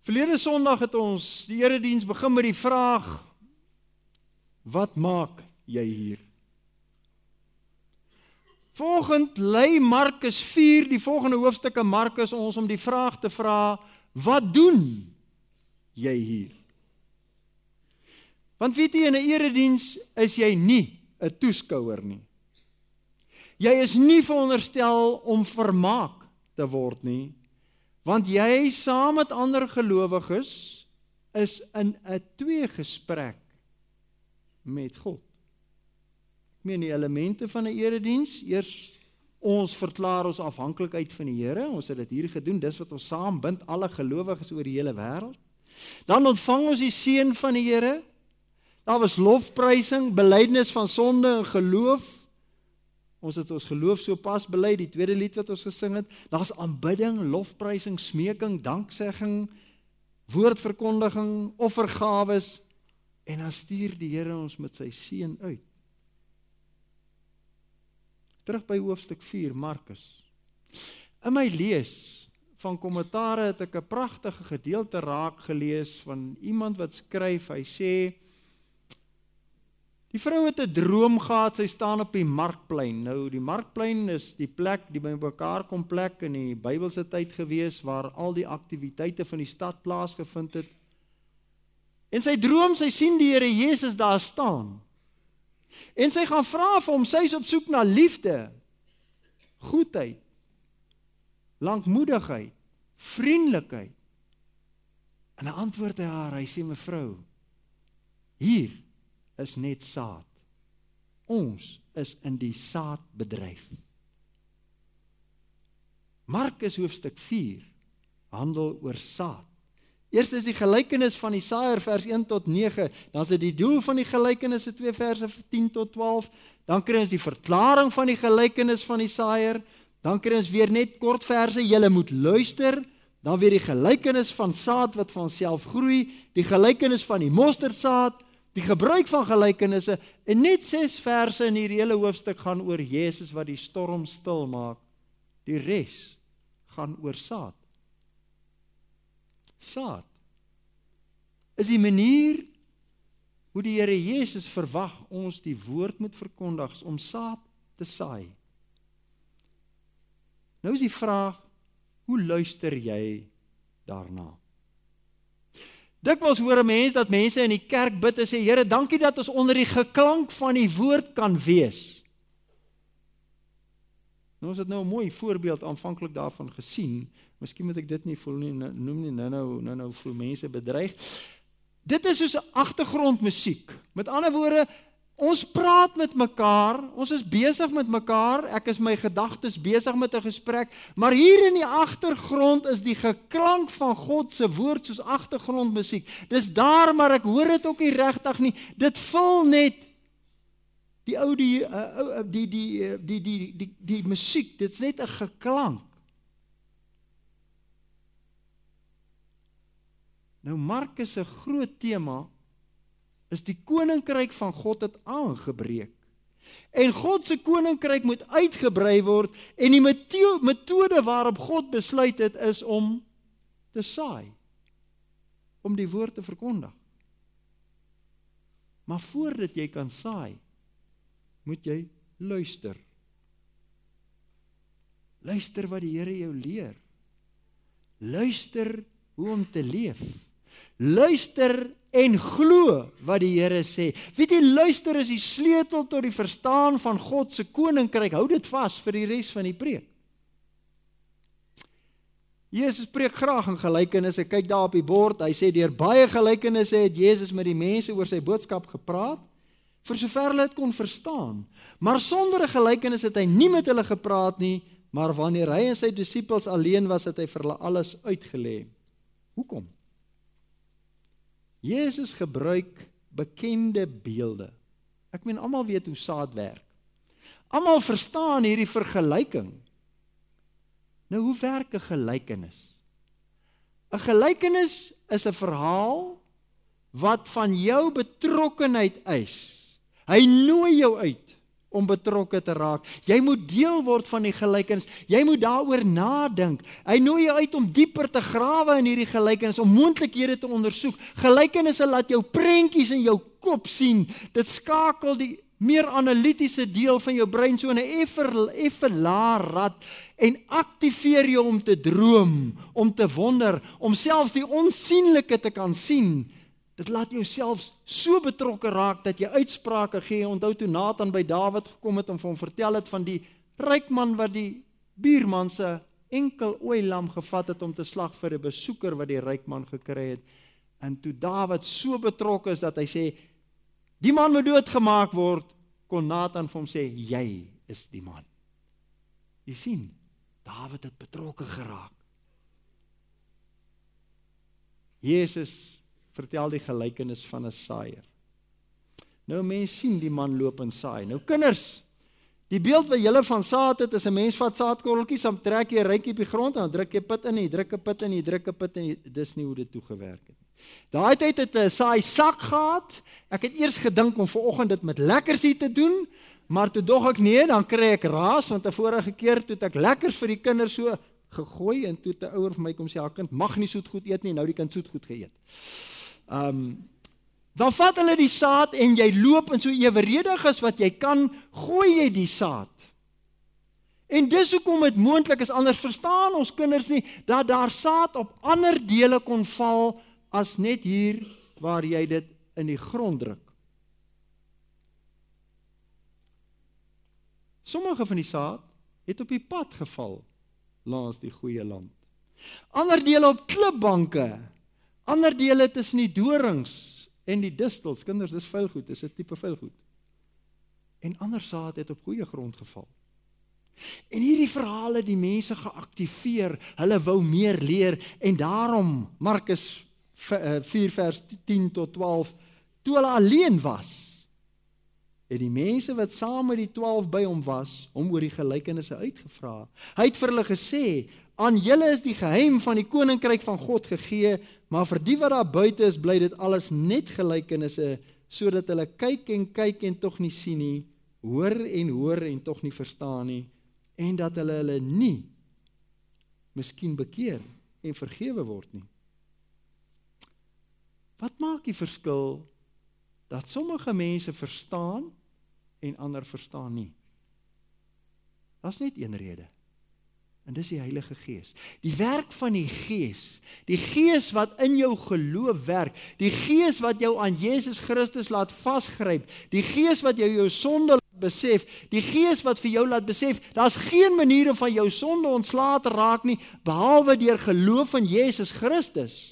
Verlede Sondag het ons die erediens begin met die vraag, wat maak jy hier? Volgend lei Markus 4, die volgende hoofstukke Markus ons om die vraag te vra, wat doen jy hier? Want weet jy, in 'n erediens is jy nie 'n toeskouer nie. Jy is nie veronderstel om vermaak te word nie, want jy saam met ander gelowiges is in 'n tweegesprek met God. Ek meen die elemente van 'n erediens, eers ons verklaar ons afhanklikheid van die Here, ons het dit hier gedoen, dis wat ons saam bind, alle gelowiges oor die hele wêreld. Dan ontvang ons die seën van die Here, daar was lofprysing, belydenis van sonde en geloof, ons het ons geloof so pas bely, die tweede lied wat ons gesing het, daar's aanbidding, lofprysing, smeking, danksegging, woordverkondiging, offergawes, en dan stuur die Here ons met sy seën uit. Terug by hoofstuk 4, Markus. In my lees van kommentare het ek 'n pragtige gedeelte raak gelees van iemand wat skryf, hy sê, die vrou het 'n droom gehad, sy staan op die markplein. Nou, die markplein is die plek, die by mekaar kom plek in die Bybelse tyd gewees, waar al die aktiwiteite van die stad plaasgevind het. En sy droom, sy sien die Here Jesus daar staan. En sy gaan vra vir hom, sy is op soek na liefde, goedheid, lankmoedigheid, vriendelikheid. En dan antwoord hy haar, hy sê, mevrou, hier is net saad. Ons is in die saadbedryf. Markus hoofstuk 4 handel oor saad. Eerst is die gelykenis van die saaier vers 1 tot 9, dan is dit die doel van die gelykenisse 2 verse 10 tot 12, dan kry ons die verklaring van die gelykenis van die saaier, dan kry ons weer net kort verse, julle moet luister, dan weer die gelykenis van saad wat van self groei, die gelykenis van die mosterdsaad, die gebruik van gelykenisse, en net 6 verse in hierdie hele hoofstuk gaan oor Jesus wat die storm stil maak, die res gaan oor saad. Saad is die manier hoe die Here Jesus verwag ons die woord moet verkondig, om saad te saai. Nou is die vraag, hoe luister jy daarna? Dikwels hoor 'n mens dat mense in die kerk bid en sê, Here, dankie dat ons onder die geklank van die woord kan wees. Nou ons het nou 'n mooi voorbeeld aanvanklik daarvan gesien, miskien moet ek dit nie voel nie, noem nie, nou voel mense bedreig. Dit is soos 'n agtergrondmusiek. Met ander woorde, ons praat met mekaar, ons is besig met mekaar, ek is my gedagtes besig met 'n gesprek, maar hier in die agtergrond is die geklank van God se woord soos agtergrondmusiek. Dis daar, maar ek hoor dit ook nie regtig nie. Dit vul net die musiek, dit is net 'n geklank. Nou Markus se groot tema is die koninkryk van God het aangebreek. En God se koninkryk moet uitgebrei word en die metode waarop God besluit het is om te saai, om die woord te verkondig. Maar voordat jy kan saai, moet jy luister. Luister wat die Here jou leer. Luister hoe om te leef. Luister en glo wat die Here sê. Weet jy, luister is die sleutel tot die verstaan van God se koninkryk. Hou dit vas vir die res van die preek. Jesus preek graag in gelykenisse. Kyk daar op die bord, hy sê deur baie gelykenisse het Jesus met die mense oor sy boodskap gepraat, vir sover hulle dit kon verstaan. Maar sonder 'n gelykenis het hy nie met hulle gepraat nie, maar wanneer hy en sy disippels alleen was, het hy vir hulle alles uitgelê. Hoekom? Jesus gebruik bekende beelde. Ek meen, almal weet hoe saad werk. Almal verstaan hierdie vergelyking. Nou, hoe werk 'n gelykenis? 'n Gelykenis is 'n verhaal wat van jou betrokkenheid eis. Hy nooi jou uit om betrokke te raak. Jy moet deel word van die gelykenis. Jy moet daaroor nadink. Hy nooi jou uit om dieper te grawe in hierdie gelykenis, om moontlikhede te ondersoek. Gelykenisse laat jou prentjies in jou kop sien. Dit skakel die meer analitiese deel van jou brein so in 'n effe laer rad en aktiveer jou om te droom, om te wonder, om selfs die onsienlike te kan sien. Dit laat jou selfs so betrokke raak dat jy uitsprake gee. Onthou toe Nathan by Dawid gekom het en vir hom vertel het van die ryk man wat die buurman se enkel ooilam gevat het om te slag vir 'n besoeker wat die ryk man gekry het. En toe Dawid so betrokke is dat hy sê, die man moet doodgemaak word, kon Nathan vir hom sê, jy is die man. Jy sien, Dawid het betrokke geraak. Jesus vertel die gelykenis van 'n saaier. Nou mense sien die man loop en saai. Nou kinders, die beeld wat julle van saad het, is 'n mens vat saadkorreltjies, dan trek jy 'n rytjie op die grond en dan druk jy put in, jy druk 'n put in, jy druk 'n put in. Dis nie hoe dit toegewerk het. Daai tyd het 'n saai sak gehad. Ek het eers gedink om vanoggend dit met lekkersie te doen, maar toe dog ek nee, dan kry ek raas, want 'n vorige keer toe ek lekkers vir die kinders so gegooi en toe 'n ouer vir my kom sê, "Ja, kind mag nie soet goed eet nie." Nou die kind soet goed geëet. Dan vat hulle die saad en jy loop en so eweredig as wat jy kan, gooi jy die saad. En dis hoekom dit moontlik is, anders verstaan ons kinders nie, dat daar saad op ander dele kon val, as net hier, waar jy dit in die grond druk. Sommige van die saad het op die pad geval, langs die goeie land. Ander dele op klipbanke, ander dele tussen die dorings en die distels. Kinders, dis vuilgoed, dis 'n tipe vuilgoed. En ander saad het op goeie grond geval. En hierdie verhale die mense geaktiveer, hulle wou meer leer, en daarom, Markus 4 vers 10 tot 12, toe hulle alleen was, het die mense wat saam met die 12 by hom was, hom oor die gelykenisse uitgevra. Hy het vir hulle gesê, aan julle is die geheim van die koninkryk van God gegee, maar vir die wat daar buite is, bly dit alles net gelykenisse, sodat hulle kyk en tog nie sien nie, hoor en tog nie verstaan nie, en dat hulle nie miskien bekeer en vergewe word nie. Wat maak die verskil dat sommige mense verstaan en ander verstaan nie? Dat is net een rede. En dis die Heilige Gees. Die werk van die Gees wat in jou geloof werk, die Gees wat jou aan Jesus Christus laat vasgryp, die Gees wat jou sonde laat besef, die Gees wat vir jou laat besef, daar's geen manier om van jou sonde ontslae te raak nie, behalwe deur geloof in Jesus Christus.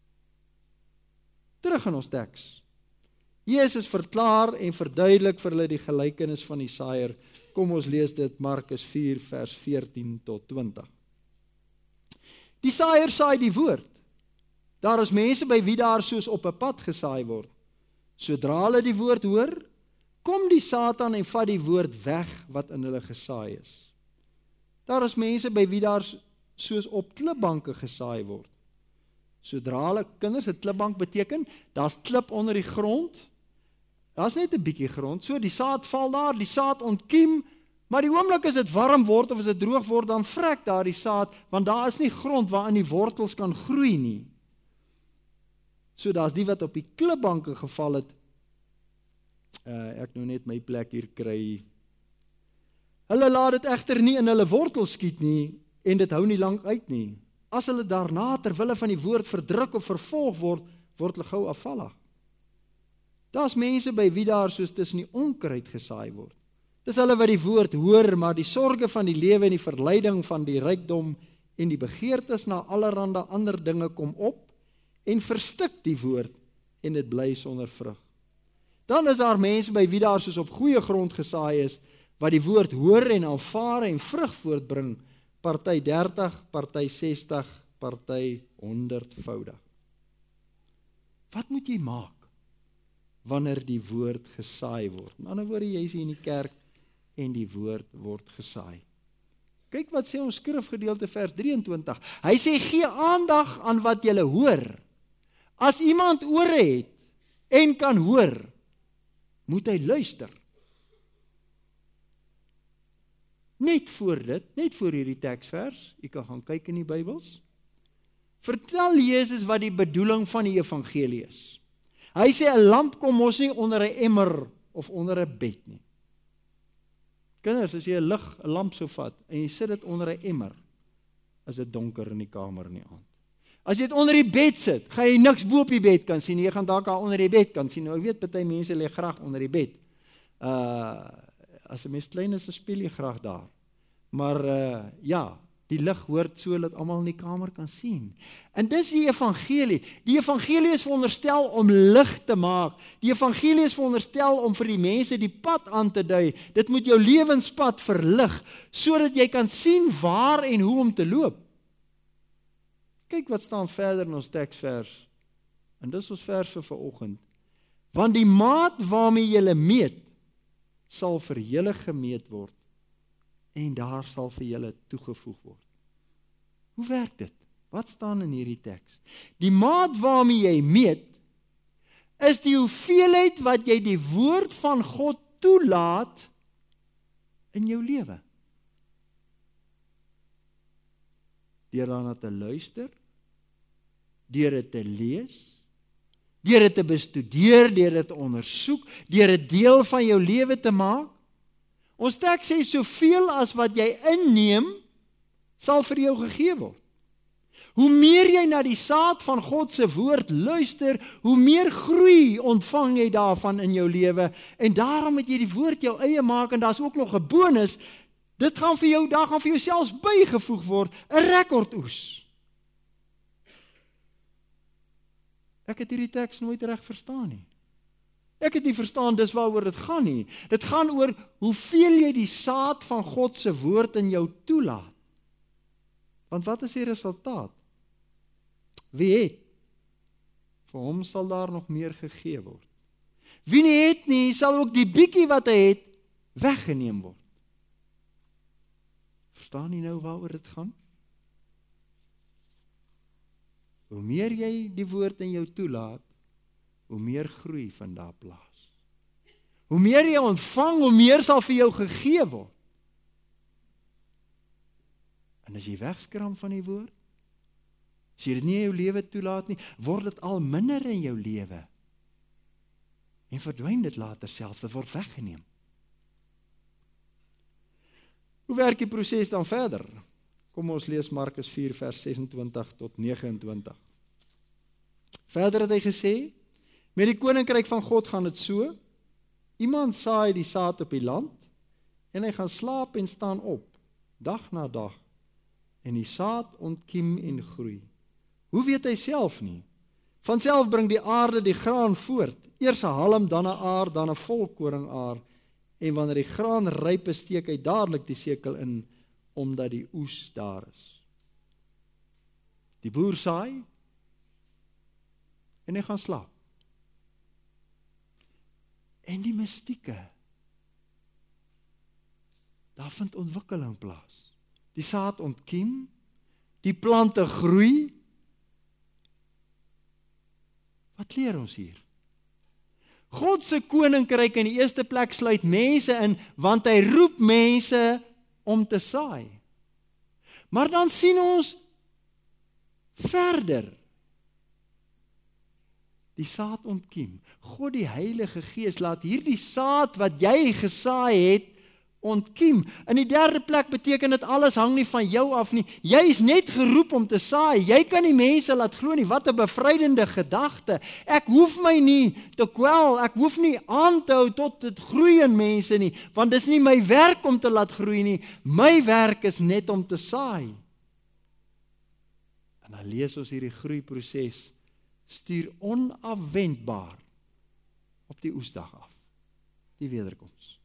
Terug in ons teks. Jesus verklaar en verduidelik vir hulle die gelykenis van die saaier. Kom ons lees dit, Markus 4 vers 14 tot 20. Die saaier saai die woord. Daar is mense by wie daar soos op 'n pad gesaai word. Sodra hulle die woord hoor, kom die Satan en vat die woord weg wat in hulle gesaai is. Daar is mense by wie daar soos op klipbanke gesaai word. Sodra hulle kinders, 'n klipbank beteken, daar's klip onder die grond. Daar's net 'n bietjie grond. So die saad val daar, die saad ontkiem, maar die oomblik as dit warm word of as dit droog word, dan vrek daar die saad, want daar is nie grond waarin die wortels kan groei nie. So daar's die wat op die klipbanke geval het. Ek nou net my plek hier kry. Hulle laat dit egter nie in hulle wortels skiet nie, en dit hou nie lank uit nie. As hulle daarna terwille van die woord verdruk of vervolg word, word hulle gou afvallig. Daar's mense by wie daar soos tussen die onkruid gesaai word. Dis hulle wat die woord hoor, maar die sorge van die lewe en die verleiding van die rykdom en die begeertes na allerhande ander dinge kom op en verstik die woord en dit bly sonder vrug. Dan is daar mense by wie daar soos op goeie grond gesaai is, wat die woord hoor en aanvaar en vrug voortbring, party 30, party 60, party 100voudig. Wat moet jy maak wanneer die woord gesaai word? In ander woorde, jy is hier in die kerk en die woord word gesaai. Kyk wat sê ons skrifgedeelte vers 23. Hy sê, gee aandag aan wat jy hoor. As iemand ore het en kan hoor, moet hy luister. net voor hierdie teksvers, jy kan gaan kyk in die Bybels, vertel Jezus wat die bedoeling van die evangelie is. Hy sê, 'n lamp kom mos nie onder 'n emmer of onder 'n bed nie. Kinders, as jy 'n lamp sou vat, en jy sit dit onder 'n emmer, is dit donker in die kamer in die aand. As jy dit onder die bed sit, gaan jy niks bo op die bed kan sien, jy gaan dalk al onder die bed kan sien. Nou, ek weet, party mense lê graag onder die bed. As 'n mens klein is, speel jy graag daar. Maar ja, die lig hoort so dat almal in die kamer kan sien. En dis die evangelie. Die evangelie is veronderstel om lig te maak. Die evangelie is veronderstel om vir die mense die pad aan te dui. Dit moet jou lewenspad verlig, sodat jy kan sien waar en hoe om te loop. Kyk wat staan verder in ons teksvers. En dis ons vers vir vanoggend. Want die maat waarmee julle meet, sal vir julle gemeet word. En daar sal vir julle toegevoeg word. Hoe werk dit? Wat staan in hierdie teks? Die maat waarmee jy meet, is die hoeveelheid wat jy die woord van God toelaat in jou lewe. Deur daarna te luister, deur dit te lees, deur dit te bestudeer, deur dit te ondersoek, deur dit deel van jou lewe te maak. Ons teks sê, soveel as wat jy inneem, sal vir jou gegee word. Hoe meer jy na die saad van God se woord luister, hoe meer groei ontvang jy daarvan in jou lewe. En daarom moet jy die woord jou eie maak, en daar's ook nog 'n bonus, dit gaan vir jou, daar gaan vir jou selfs bygevoeg word, 'n rekordoes. Ek het hierdie teks nooit reg verstaan nie. Ek het nie verstaan dis waaroor dit gaan nie. Dit gaan oor hoeveel jy die saad van God se woord in jou toelaat. Want wat is die resultaat? Wie het? Vir hom sal daar nog meer gegee word. Wie nie het nie, sal ook die bietjie wat hy het, weggeneem word. Verstaan jy nou waaroor dit gaan? Hoe meer jy die woord in jou toelaat, hoe meer groei van daar plaas. Hoe meer jy ontvang, hoe meer sal vir jou gegee word. En as jy wegskram van die woord, as jy dit nie in jou lewe toelaat nie, word dit al minder in jou lewe. En verdwyn dit later selfs, dit word weggeneem. Hoe werk die proses dan verder? Kom ons lees Markus 4 vers 26 tot 29. Verder het hy gesê, met die koninkryk van God gaan dit so, iemand saai die saad op die land, en hy gaan slaap en staan op, dag na dag, en die saad ontkiem en groei. Hoe weet hy self nie? Vanself bring die aarde die graan voort, eers 'n halm, dan 'n aar, dan 'n volkoringaar, en wanneer die graan ryp is, steek hy dadelik die sekel in, omdat die oes daar is. Die boer saai, en hy gaan slaap. En die mystieke, daar vind ontwikkeling plaas. Die saad ontkiem, die plante groei. Wat leer ons hier? God se koninkryk in die eerste plek sluit mense in, want hy roep mense om te saai. Maar dan sien ons verder. Die saad ontkiem. God die Heilige Gees laat hierdie saad wat jy gesaai het, ontkiem. In die derde plek beteken dit alles hang nie van jou af nie. Jy is net geroep om te saai. Jy kan nie mense laat glo nie. Wat 'n bevrydende gedagte. Ek hoef my nie te kwel, ek hoef nie aan te hou tot dit groei in mense nie, want dis nie my werk om te laat groei nie. My werk is net om te saai. En dan lees ons hierdie groeiproses stuur onafwendbaar op die oesdag af, die wederkoms.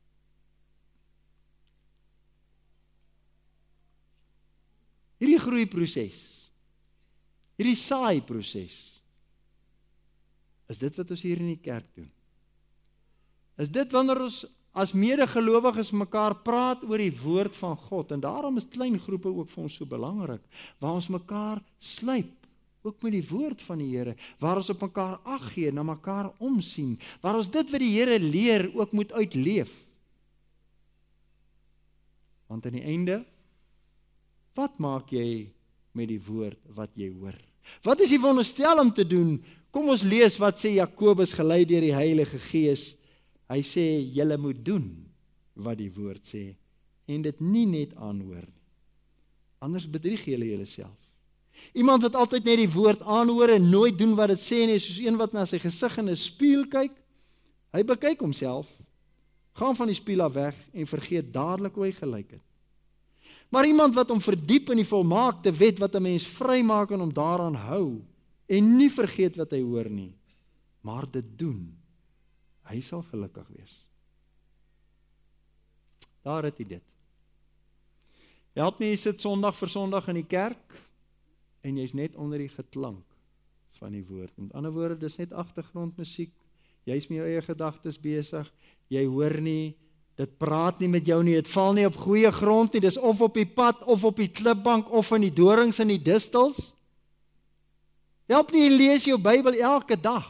Hierdie groeiproses, hierdie saaiproses, is dit wat ons hier in die kerk doen. Is dit wanneer ons as medegelowiges mekaar praat oor die woord van God, en daarom is klein groepe ook vir ons so belangrik, waar ons mekaar slyp, ook met die woord van die Here, waar ons op mekaar ag gee, na mekaar omsien, waar ons dit wat die Here leer ook moet uitleef. Want aan die einde, wat maak jy met die woord wat jy hoor? Wat is jy veronderstel om te doen? Kom ons lees wat sê Jakobus gelei deur die Heilige Gees. Hy sê, julle moet doen wat die woord sê, en dit nie net aanhoor nie. Anders bedrieg julle julleself. Iemand wat altyd net die woord aanhoor en nooit doen wat dit sê nie, soos een wat na sy gesig in 'n spieël kyk. Hy bekyk homself, gaan van die spieël af weg en vergeet dadelik hoe hy gelyk het. Maar iemand wat hom verdiep in die volmaakte wet wat 'n mens vrymaak en hom daaraan hou en nie vergeet wat hy hoor nie, maar dit doen, hy sal gelukkig wees. Daar het hy dit. Help my, jy sit Sondag vir Sondag in die kerk en jy's net onder die geklank van die woord. Met ander woorde, dis net agtergrondmusiek. Jy's met jou eie gedagtes besig. Jy hoor nie, dit praat nie met jou nie, dit val nie op goeie grond nie, dis of op die pad, of op die klipbank, of in die dorings en die distels. Help nie, jy lees jou Bybel elke dag.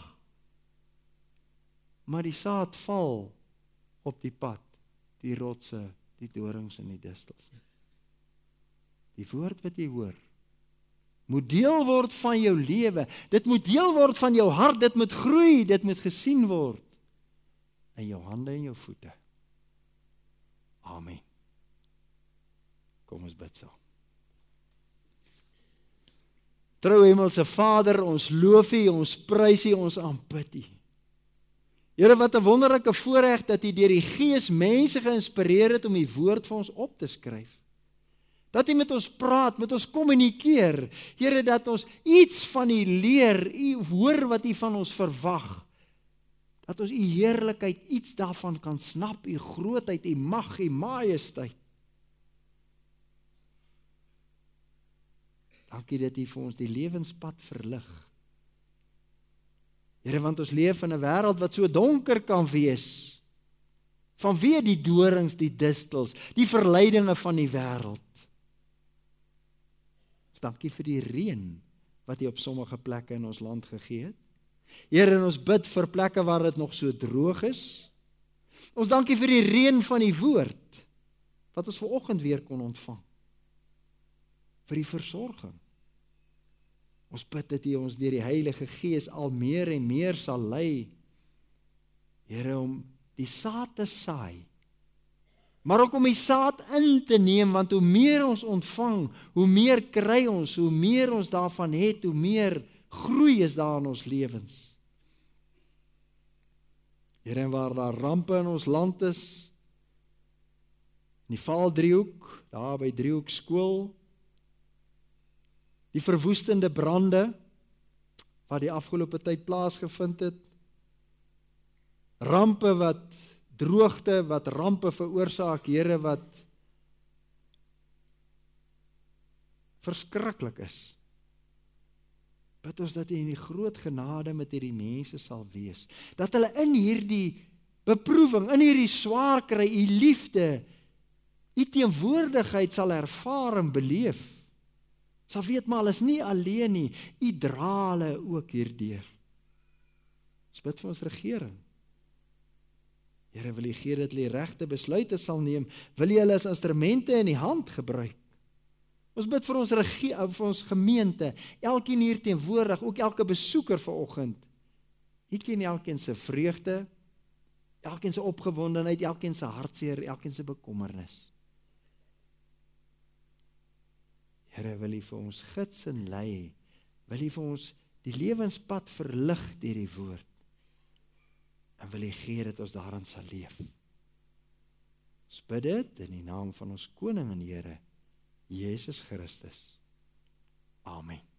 Maar die saad val op die pad, die rotse, die dorings en die distels. Die woord wat jy hoor, moet deel word van jou lewe. Dit moet deel word van jou hart, dit moet groei, dit moet gesien word in jou hande en jou voete. Amen. Kom ons bid saam. Trou Hemelse Vader, ons loof U, ons prys U, ons aanbid U. Here, wat 'n wonderlike voorreg dat U deur die Gees mense geïnspireer het om U woord vir ons op te skryf. Dat U met ons praat, met ons kommunikeer. Here, dat ons iets van U leer, U hoor wat U van ons verwag. Dat ons U heerlikheid, iets daarvan kan snap, U grootheid, U mag, U majesteit. Dankie dat U vir ons die lewenspad verlig. Here, want ons leef in 'n wêreld wat so donker kan wees. Vanweë die dorings, die distels, die verleidinge van die wêreld. Dankie vir die reën wat U op sommige plekke in ons land gegee het. Here, en ons bid vir plekke waar dit nog so droog is. Ons dankie vir die reën van die woord wat ons vanoggend weer kon ontvang. Vir die versorging. Ons bid dat U ons deur die Heilige Gees al meer en meer sal lei. Here, om die saad te saai, maar ook om die saad in te neem, want hoe meer ons ontvang, hoe meer kry ons, hoe meer ons daarvan het, hoe meer groei is daar in ons lewens. Here, en waar daar rampe in ons land is, in die Vaaldriehoek, daar by Driehoek skool, die verwoestende brande, wat die afgelope tyd plaasgevind het, rampe wat droogte, wat rampe veroorsaak, Here, wat verskriklik is. Bid ons dat U in die groot genade met hierdie mense sal wees, dat hulle in hierdie beproewing, in hierdie swaar kry, U liefde, U teenwoordigheid sal ervaar en beleef, sal weet maar, hulle is nie alleen nie, U dra hulle ook hierdeur. Ons bid vir ons regering. Here, wil U gee dat hulle die regte besluite sal neem, wil U hulle as instrumente in die hand gebruik. Ons bid vir ons vir ons gemeente, elkeen hier teenwoordig, ook elke besoeker vanoggend. U ken elkeen se vreugde, elkeen se opgewondenheid, elkeen se hartseer, elkeen se bekommernis. Here, wil U vir ons gids en lei, wil U vir ons die lewenspad verlig deur die woord, en wil U gee dat ons daarin sal leef. Ons bid dit in die naam van ons Koning en Here, Jesus Christus. Amen.